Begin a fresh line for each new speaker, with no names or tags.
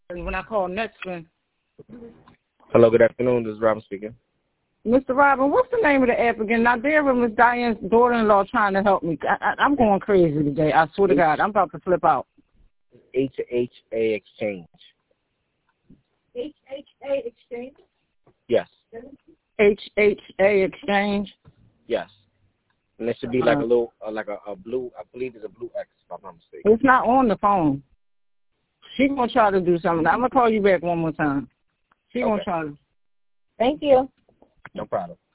when I call next one.
Hello, good afternoon. This is Robin speaking.
Mr. Robin, what's the name of the app again? Now, there was Miss Diane's daughter-in-law trying to help me. I'm going crazy today. I swear to God, I'm about to flip out.
HHA Exchange.
HHA Exchange?
Yes.
HHA Exchange?
Yes. And it should be like a little, like a blue, I believe it's a blue X, if I'm not mistaken.
It's not on the phone. She's going to try to do something. I'm going to call you back one more time. She's going to try to. Thank you.
No problem.